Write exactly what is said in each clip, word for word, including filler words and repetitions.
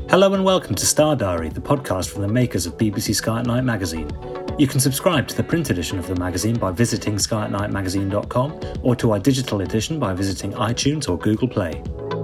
Hello and welcome to Star Diary, the podcast from the makers of B B C Sky at Night magazine. You can subscribe to the print edition of the magazine by visiting sky at night magazine dot com or to our digital edition by visiting iTunes or Google Play.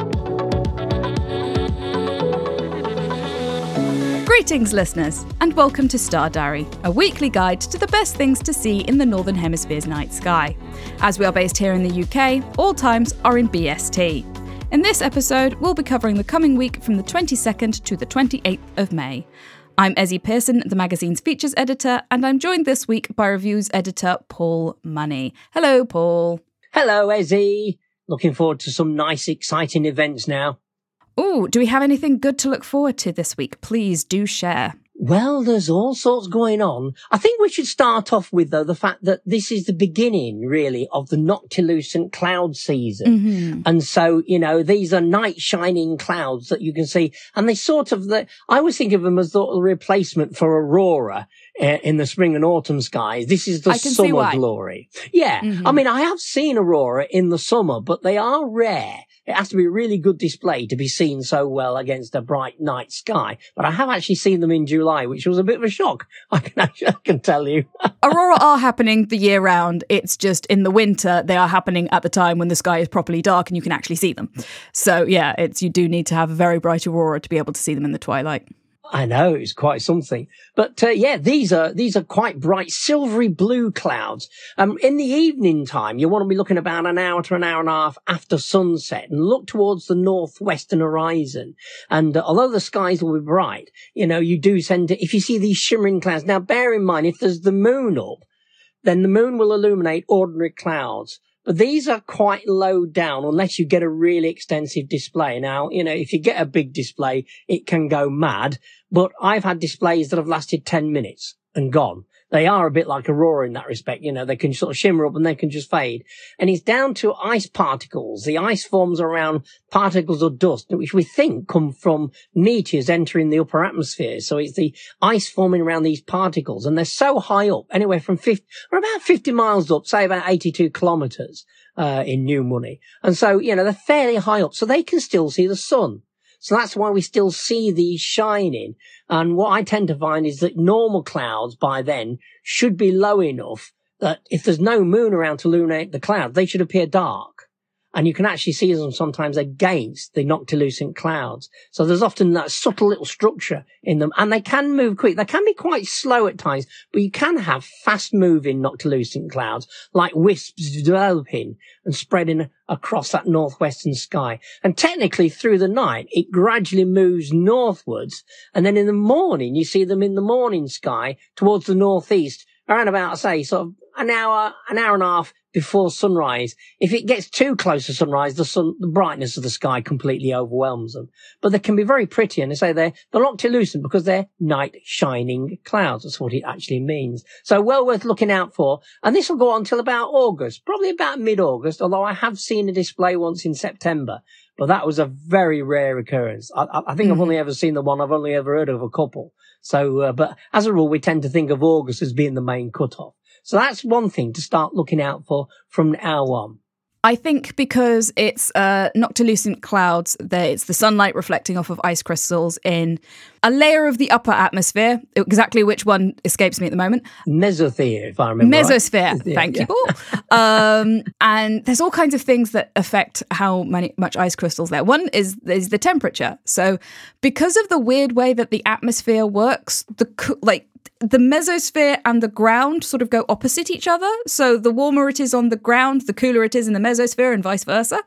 Greetings, listeners, and welcome to Star Diary, a weekly guide to the best things to see in the Northern Hemisphere's night sky. As we are based here in the U K, all times are in B S T. In this episode, we'll be covering the coming week from the twenty-second to the twenty-eighth of May. I'm Ezzy Pearson, the magazine's features editor, and I'm joined this week by reviews editor Paul Money. Hello, Paul. Hello, Ezzy. Looking forward to some nice, exciting events now. Ooh, do we have anything good to look forward to this week? Please do share. Well, there's all sorts going on. I think we should start off with, though, the fact that this is the beginning, really, of the noctilucent cloud season. Mm-hmm. And so, you know, these are night shining clouds that you can see. And they sort of, the, I always think of them as the replacement for aurora uh, in the spring and autumn skies. This is the summer glory. Yeah. Mm-hmm. I mean, I have seen aurora in the summer, but they are rare. It has to be a really good display to be seen so well against a bright night sky. But I have actually seen them in July, which was a bit of a shock, I can, actually, I can tell you. Aurora are happening the year round. It's just in the winter, they are happening at the time when the sky is properly dark and you can actually see them. So, yeah, it's you do need to have a very bright aurora to be able to see them in the twilight. I know, it's quite something. But, uh, yeah, these are, these are quite bright, silvery blue clouds. Um, in the evening time, you want to be looking about an hour to an hour and a half after sunset and look towards the northwestern horizon. And uh, although the skies will be bright, you know, you do tend to, if you see these shimmering clouds, now bear in mind, if there's the moon up, then the moon will illuminate ordinary clouds. But these are quite low down unless you get a really extensive display. Now, you know, if you get a big display, it can go mad. But I've had displays that have lasted ten minutes and gone. They are a bit like aurora in that respect. You know, they can sort of shimmer up and they can just fade. And it's down to ice particles. The ice forms around particles of dust, which we think come from meteors entering the upper atmosphere. So it's the ice forming around these particles. And they're so high up, anywhere from fifty, or about fifty miles up, say about eighty-two kilometres, uh, in new money. And so, you know, they're fairly high up, so they can still see the sun. So that's why we still see these shining. And what I tend to find is that normal clouds by then should be low enough that if there's no moon around to illuminate the clouds, they should appear dark. And you can actually see them sometimes against the noctilucent clouds. So there's often that subtle little structure in them. And they can move quick. They can be quite slow at times, but you can have fast-moving noctilucent clouds, like wisps developing and spreading across that northwestern sky. And technically, through the night, it gradually moves northwards. And then in the morning, you see them in the morning sky towards the northeast, around about, say, sort of an hour, an hour and a half before sunrise. If it gets too close to sunrise, the sun, the brightness of the sky completely overwhelms them. But they can be very pretty, and they say they're, they're noctilucent because they're night shining clouds. That's what it actually means. So well worth looking out for. And this will go on till about August, probably about mid-August, although I have seen a display once in September. But that was a very rare occurrence. I, I think mm-hmm. I've only ever seen the one. I've only ever heard of a couple. So, uh, but as a rule, we tend to think of August as being the main cutoff. So that's one thing to start looking out for from now on. I think because it's uh, noctilucent clouds, that it's the sunlight reflecting off of ice crystals in a layer of the upper atmosphere, exactly which one escapes me at the moment. Mesosphere, if I remember Mesosphere, right. thank yeah. you, Paul. um, and there's all kinds of things that affect how many, much ice crystals there. One is, is the temperature. So because of the weird way that the atmosphere works, the like the mesosphere and the ground sort of go opposite each other. So the warmer it is on the ground, the cooler it is in the mesosphere and vice versa.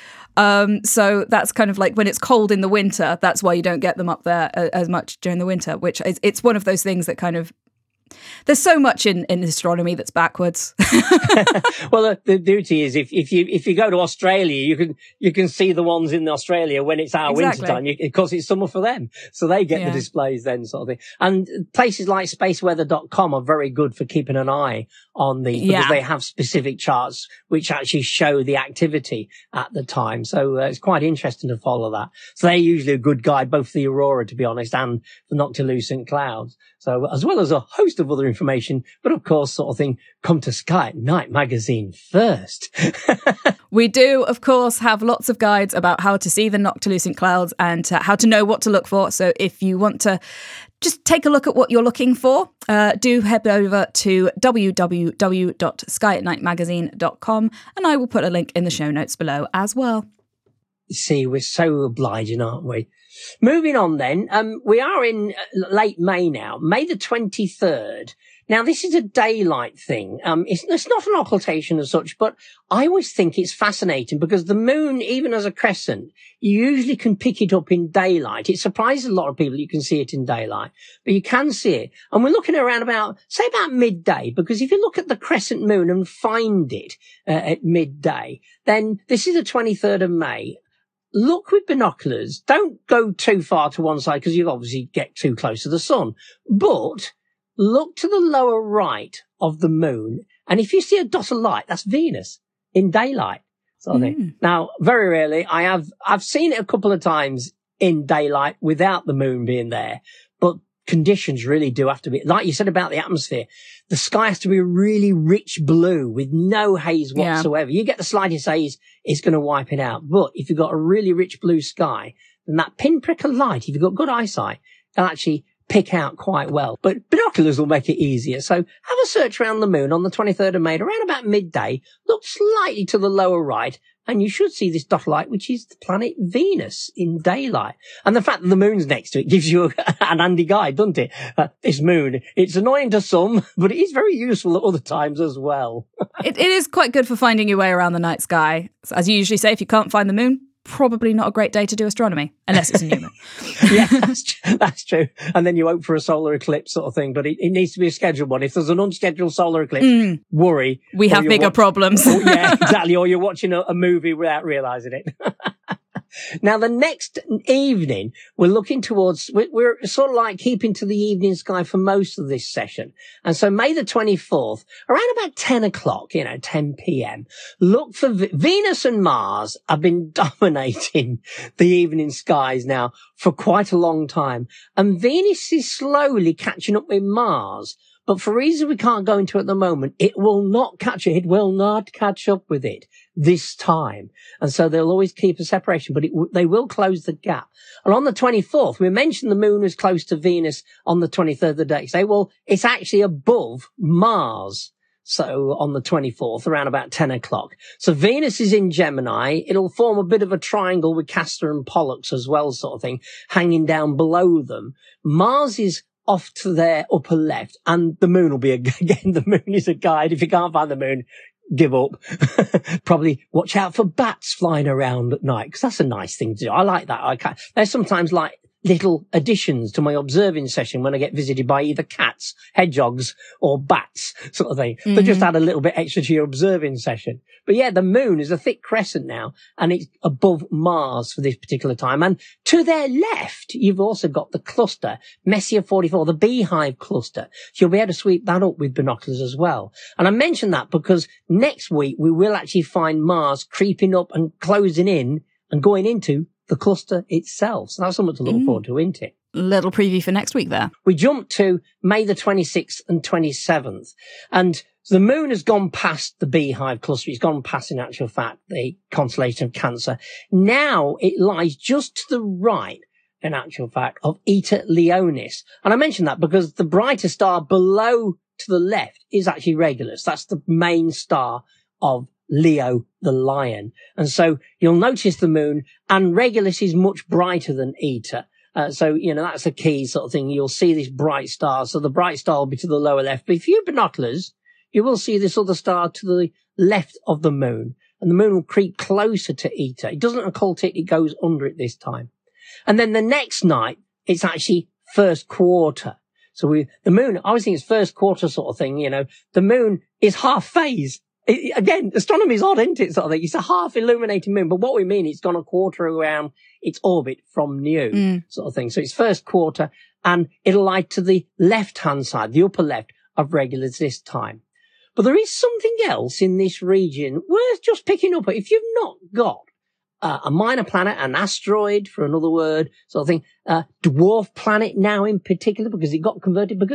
Um, so that's kind of like when it's cold in the winter, that's why you don't get them up there as much during the winter, which is, it's one of those things that kind of, there's so much in, in astronomy that's backwards. Well, the, the beauty is if, if you if you go to Australia, you can you can see the ones in Australia when it's our exactly. winter time, because it's summer for them. So they get yeah. the displays then, sort of thing. And places like space weather dot com are very good for keeping an eye on these, because yeah. they have specific charts which actually show the activity at the time. So uh, it's quite interesting to follow that. So they're usually a good guide, both for the aurora, to be honest, and the noctilucent clouds. So as well as a host of other information. But of course, sort of thing, come to Sky at Night magazine first. We do, of course, have lots of guides about how to see the noctilucent clouds and uh, how to know what to look for. So if you want to just take a look at what you're looking for, uh, do head over to w w w dot sky at night magazine dot com, and I will put a link in the show notes below as well. See, we're so obliging, aren't we? Moving on then, um, we are in late May now, May the twenty-third. Now, this is a daylight thing. Um, it's, it's not an occultation as such, but I always think it's fascinating because the moon, even as a crescent, you usually can pick it up in daylight. It surprises a lot of people you can see it in daylight, but you can see it. And we're looking around about, say about midday, because if you look at the crescent moon and find it uh, at midday, then this is the twenty-third of May. Look with binoculars. Don't go too far to one side because you obviously get too close to the sun. But look to the lower right of the moon. And if you see a dot of light, that's Venus in daylight. Sort of thing. Mm. Now, very rarely, I have, I've seen it a couple of times in daylight without the moon being there. But conditions really do have to be, like you said about the atmosphere, the sky has to be really rich blue with no haze whatsoever. Yeah. You get the slightest haze, it's going to wipe it out. But if you've got a really rich blue sky, then that pinprick of light, if you've got good eyesight, they'll actually pick out quite well. But binoculars will make it easier. So have a search around the moon on the twenty-third of May, around about midday, look slightly to the lower right, and you should see this dot of light, which is the planet Venus in daylight. And the fact that the moon's next to it gives you a, an handy guide, doesn't it? Uh, this moon, it's annoying to some, but it is very useful at other times as well. it, it is quite good for finding your way around the night sky. As you usually say, if you can't find the moon, probably not a great day to do astronomy, unless it's a new moon. Yeah, that's true. That's true. And then you hope for a solar eclipse sort of thing, but it, it needs to be a scheduled one. If there's an unscheduled solar eclipse, mm. worry. We have bigger watch- problems. or, yeah, exactly. Or you're watching a, a movie without realising it. Now, the next evening, we're looking towards, we're, we're sort of like keeping to the evening sky for most of this session. And so May the twenty-fourth, around about ten o'clock, you know, ten p.m., look for v- Venus and Mars have been dominating the evening skies now for quite a long time. And Venus is slowly catching up with Mars. But for reasons we can't go into at the moment, it will not catch it. It will not catch up with it this time. And so they'll always keep a separation, but it, they will close the gap. And on the twenty-fourth, we mentioned the moon was close to Venus on the twenty-third of the day. Say, well, it's actually above Mars. So on the twenty-fourth, around about ten o'clock. So Venus is in Gemini. It'll form a bit of a triangle with Castor and Pollux as well, sort of thing, hanging down below them. Mars is off to their upper left, and the moon will be, again, the moon is a guide. If you can't find the moon, give up. Probably watch out for bats flying around at night, because that's a nice thing to do. I like that. I can't, there's sometimes like little additions to my observing session when I get visited by either cats, hedgehogs, or bats, sort of thing. Mm-hmm. They just add a little bit extra to your observing session. But yeah, the moon is a thick crescent now, and it's above Mars for this particular time. And to their left, you've also got the cluster, Messier forty-four, the Beehive cluster. So you'll be able to sweep that up with binoculars as well. And I mention that because next week we will actually find Mars creeping up and closing in and going into the cluster itself. So that's something to look mm. forward to, isn't it? Little preview for next week there. We jump to May the twenty-sixth and twenty-seventh. And the moon has gone past the Beehive cluster. It's gone past, in actual fact, the constellation of Cancer. Now it lies just to the right, in actual fact, of Eta Leonis. And I mention that because the brighter star below to the left is actually Regulus. That's the main star of Leo, the lion. And so you'll notice the moon, and Regulus is much brighter than Eta. Uh, so, you know, that's a key sort of thing. You'll see this bright star. So the bright star will be to the lower left. But if you have binoculars, you will see this other star to the left of the moon. And the moon will creep closer to Eta. It doesn't occult it. It goes under it this time. And then the next night, it's actually first quarter. So we, the moon, I always think it's first quarter sort of thing. You know, the moon is half phase. It, again, astronomy is odd, isn't it? Sort of thing. It's a half illuminated moon, but what we mean, it's gone a quarter around its orbit from new, mm. sort of thing. So it's first quarter, and it'll lie to the left-hand side, the upper left of Regulus this time. But there is something else in this region worth just picking up. If you've not got uh, a minor planet, an asteroid, for another word, sort of thing, a dwarf planet now in particular, because it got converted, because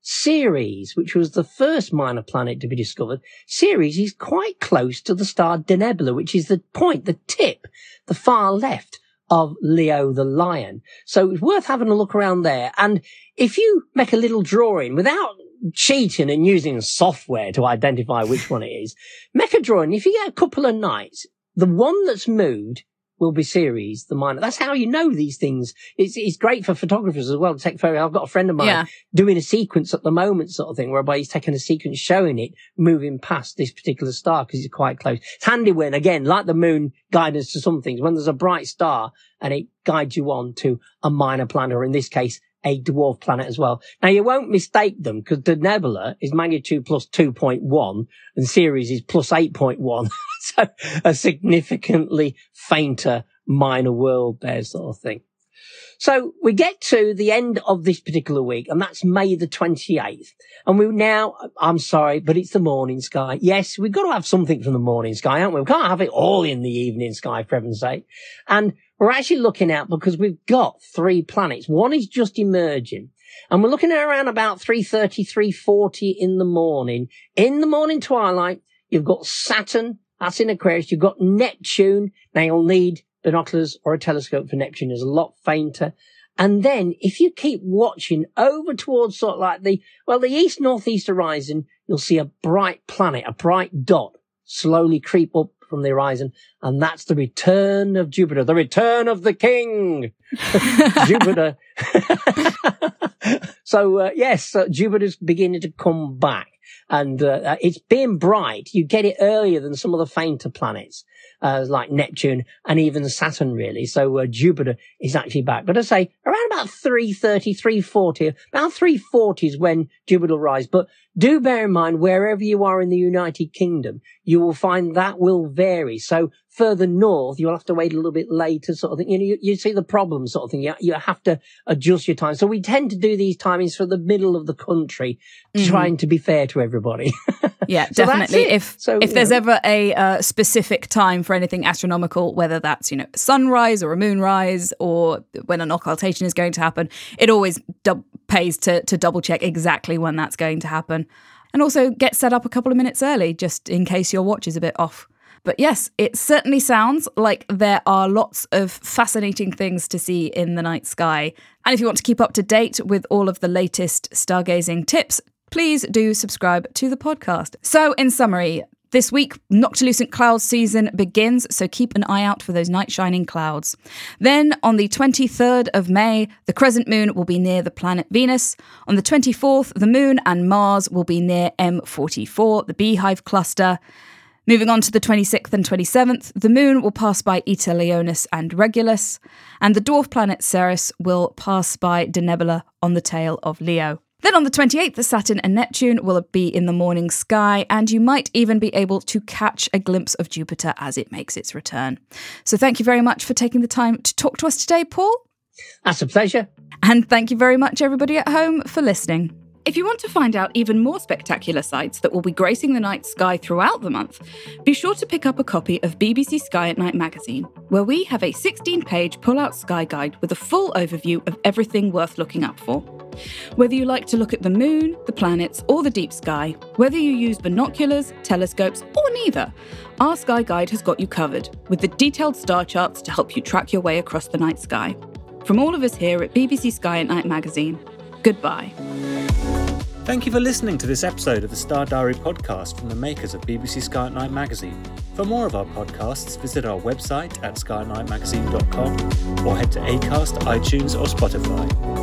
Ceres, which was the first minor planet to be discovered, Ceres is quite close to the star Denebola, which is the point, the tip, the far left of Leo the Lion. So it's worth having a look around there. And if you make a little drawing without cheating and using software to identify which one it is, make a drawing. If you get a couple of nights, the one that's moved will be Ceres, the minor. That's how you know these things. It's, it's great for photographers as well to take photos. I've got a friend of mine yeah. doing a sequence at the moment sort of thing, whereby he's taking a sequence showing it moving past this particular star because it's quite close. It's handy when, again, like the moon guidance to some things, when there's a bright star and it guides you on to a minor planet, or in this case, a dwarf planet as well. Now, you won't mistake them because Denebola is magnitude plus two point one and Ceres is plus eight point one. So a significantly fainter minor world there sort of thing. So we get to the end of this particular week, and that's May the twenty-eighth. And we now, I'm sorry, but it's the morning sky. Yes, we've got to have something from the morning sky, haven't we? We can't have it all in the evening sky, for heaven's sake. And we're actually looking at, because we've got three planets. One is just emerging. And we're looking at around about three thirty, three forty in the morning. In the morning twilight, you've got Saturn. That's in Aquarius. You've got Neptune. Now, you'll need binoculars or a telescope for Neptune. Is a lot fainter. And then if you keep watching over towards sort of like the, well, the east-northeast horizon, you'll see a bright planet, a bright dot slowly creep up from the horizon. And that's the return of Jupiter, the return of the king, Jupiter. So, uh, yes, uh, Jupiter's beginning to come back. And uh, it's being bright. You get it earlier than some of the fainter planets, uh, like Neptune and even Saturn, really. So uh, Jupiter is actually back. But I say around about three thirty, three forty, about three forty is when Jupiter will rise. But do bear in mind, wherever you are in the United Kingdom, you will find that will vary. So further north, you'll have to wait a little bit later, sort of thing. You know, you, you see the problem sort of thing. You, you have to adjust your time. So we tend to do these timings for the middle of the country, mm-hmm. trying to be fair to everybody. Yeah, so definitely. If so, if there's know. ever a uh, specific time for anything astronomical, whether that's, you know, sunrise or a moonrise or when an occultation is going to happen, it always dub- pays to to double check exactly when that's going to happen. And also get set up a couple of minutes early, just in case your watch is a bit off. But yes, it certainly sounds like there are lots of fascinating things to see in the night sky. And if you want to keep up to date with all of the latest stargazing tips, please do subscribe to the podcast. So in summary, this week, noctilucent cloud season begins, so keep an eye out for those night shining clouds. Then, on the twenty-third of May, the crescent moon will be near the planet Venus. On the twenty-fourth, the moon and Mars will be near M forty-four, the Beehive cluster. Moving on to the twenty-sixth and twenty-seventh, the moon will pass by Eta Leonis and Regulus, and the dwarf planet Ceres will pass by Denebola on the tail of Leo. Then on the twenty-eighth, the Saturn and Neptune will be in the morning sky, and you might even be able to catch a glimpse of Jupiter as it makes its return. So thank you very much for taking the time to talk to us today, Paul. That's a pleasure. And thank you very much, everybody at home, for listening. If you want to find out even more spectacular sights that will be gracing the night sky throughout the month, be sure to pick up a copy of B B C Sky at Night magazine, where we have a sixteen-page pull-out sky guide with a full overview of everything worth looking up for. Whether you like to look at the moon, the planets, or the deep sky, whether you use binoculars, telescopes, or neither, our Sky Guide has got you covered, with the detailed star charts to help you track your way across the night sky. From all of us here at B B C Sky at Night magazine, goodbye. Thank you for listening to this episode of the Star Diary podcast from the makers of B B C Sky at Night magazine. For more of our podcasts, visit our website at sky at night magazine dot com or head to Acast, iTunes or Spotify.